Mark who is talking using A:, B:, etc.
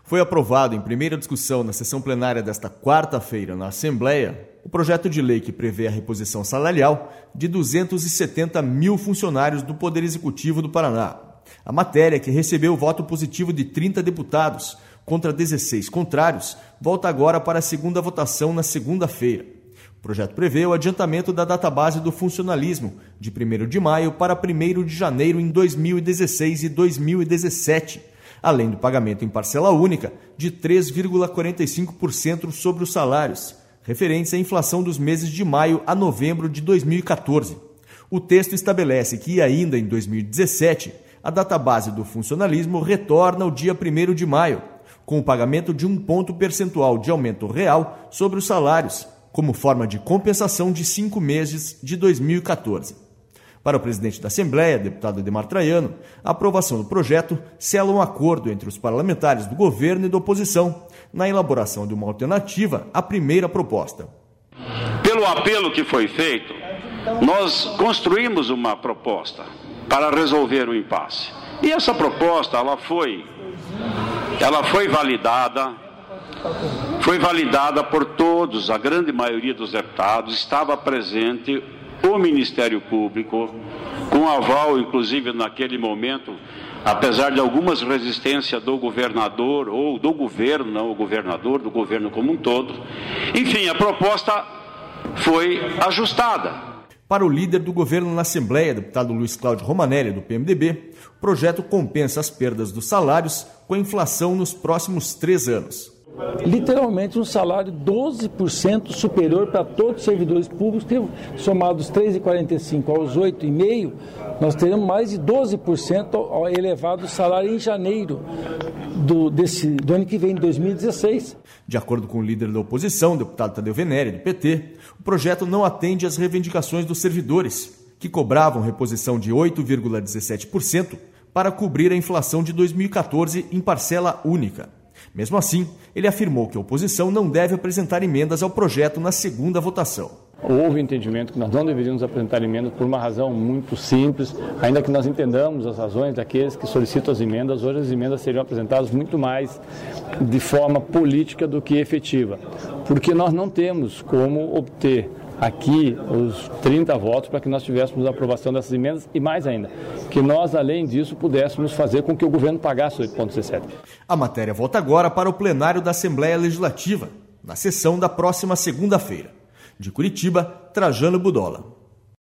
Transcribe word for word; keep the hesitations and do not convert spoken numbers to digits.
A: Foi aprovado em primeira discussão na sessão plenária desta quarta-feira na Assembleia o projeto de lei que prevê a reposição salarial de duzentos e setenta mil funcionários do Poder Executivo do Paraná. A matéria, que recebeu o voto positivo de trinta deputados contra dezesseis contrários, volta agora para a segunda votação na segunda-feira. O projeto prevê o adiantamento da database do funcionalismo de primeiro de maio para primeiro de janeiro em dois mil e dezesseis e dois mil e dezessete, além do pagamento em parcela única de três vírgula quarenta e cinco por cento sobre os salários, referentes à inflação dos meses de maio a novembro de dois mil e catorze. O texto estabelece que, ainda em dois mil e dezessete, a database do funcionalismo retorna ao dia primeiro de maio, com o pagamento de um ponto percentual de aumento real sobre os salários, como forma de compensação de cinco meses de dois mil e catorze. Para o presidente da Assembleia, deputado Ademar Traiano, a aprovação do projeto sela um acordo entre os parlamentares do governo e da oposição na elaboração de uma alternativa à primeira proposta.
B: Pelo apelo que foi feito, nós construímos uma proposta para resolver o impasse. E essa proposta, ela foi, ela foi validada, foi validada por todos, a grande maioria dos deputados, estava presente o Ministério Público, com aval, inclusive, naquele momento, apesar de algumas resistências do governador, ou do governo, não o governador, do governo como um todo. Enfim, a proposta foi ajustada.
A: Para o líder do governo na Assembleia, deputado Luiz Cláudio Romanelli, do P M D B, o projeto compensa as perdas dos salários com a inflação nos próximos três anos.
C: Literalmente um salário doze por cento superior para todos os servidores públicos, somados três vírgula quarenta e cinco aos oito vírgula cinco, nós teremos mais de doze por cento elevado o salário em janeiro do, desse, do ano que vem, dois mil e dezesseis.
A: De acordo com o líder da oposição, deputado Tadeu Venere, do P T, o projeto não atende às reivindicações dos servidores, que cobravam reposição de oito vírgula dezessete por cento para cobrir a inflação de dois mil e catorze em parcela única. Mesmo assim, ele afirmou que a oposição não deve apresentar emendas ao projeto na segunda votação.
D: Houve entendimento que nós não deveríamos apresentar emendas por uma razão muito simples, ainda que nós entendamos as razões daqueles que solicitam as emendas. Hoje as emendas seriam apresentadas muito mais de forma política do que efetiva, porque nós não temos como obter aqui os trinta votos para que nós tivéssemos a aprovação dessas emendas e, mais ainda, que nós, além disso, pudéssemos fazer com que o governo pagasse oito vírgula dezessete.
A: A matéria volta agora para o plenário da Assembleia Legislativa, na sessão da próxima segunda-feira. De Curitiba, Trajano Budola.